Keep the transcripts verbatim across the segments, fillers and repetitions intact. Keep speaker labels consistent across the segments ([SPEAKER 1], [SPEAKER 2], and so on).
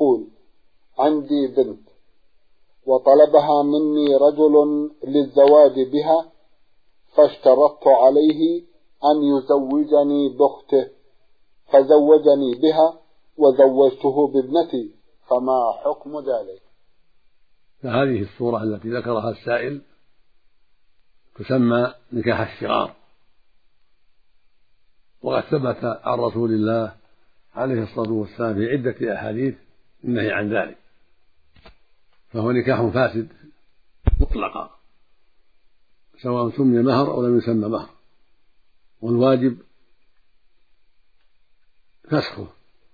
[SPEAKER 1] يقول: عندي بنت وطلبها مني رجل للزواج بها، فاشترطت عليه أن يزوجني بأخته، فزوجني بها وزوجته بابنتي، فما حكم ذلك؟
[SPEAKER 2] فهذه الصورة التي ذكرها السائل تسمى نكاح الشغار، وقد ثبت عن رسول الله عليه الصلاة والسلام في عدة أحاديث النهي عن ذلك، فهو نكاح فاسد مطلقا سواء سمي مهر أو لم يسمى مهر، والواجب فسخه.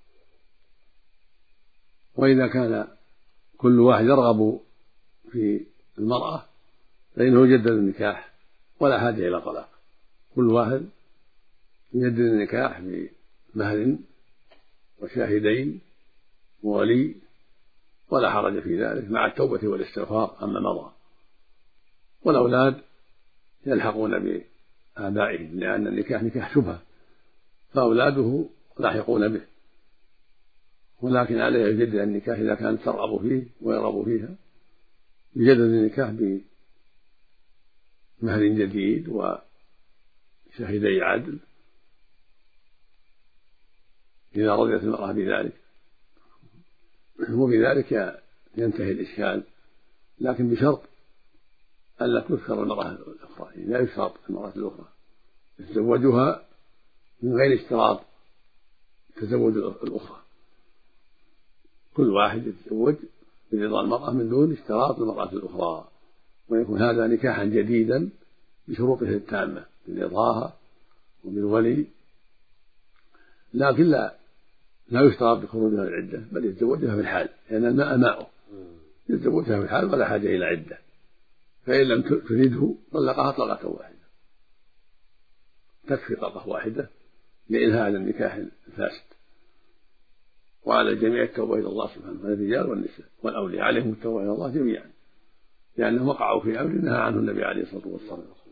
[SPEAKER 2] وإذا كان كل واحد يرغب في المرأة فإنه يجدد النكاح ولا حاجة إلى طلاق، كل واحد يجدد النكاح بمهر وشاهدين وولي ولا حرج في ذلك، مع التوبة والاستغفار عما مضى. والأولاد يلحقون بآبائهم، لأن النكاح نكاح شبهة، فأولاده لاحقون به، ولكن عليه يجدد النكاح إذا كانت ترغب فيه ويرغب فيها، يجدد النكاح بمهر جديد وشهدي عدل إذا رضيت المرأة بذلك، وبذلك ينتهي الإشكال، لكن بشرط ألا تذكر المرأة الأخرى، لا يشترط المرأة الأخرى، يتزوجها من غير اشتراط تزوج الأخرى، كل واحد يتزوج برضا المرأة من دون اشتراط المرأة الأخرى، ويكون هذا نكاحا جديدا بشروطه التامة برضاها وبالولي، لكن لا لا يشترط بخروجها من العدة، بل يتزوجها في الحال، لأن الماء ماؤه، يتزوجها في الحال ولا حاجة إلى عدة، فإن لم تريده طلقها طلقة واحدة، تكفي طلقة واحدة لإنهاء النكاح الفاسد. وعلى الجميع التوبة إلى الله سبحانه، الرجال والنساء والأولياء عليهم التوبة إلى الله جميعا، لأنهم وقعوا في أمر نهى عنه النبي عليه الصلاة والسلام.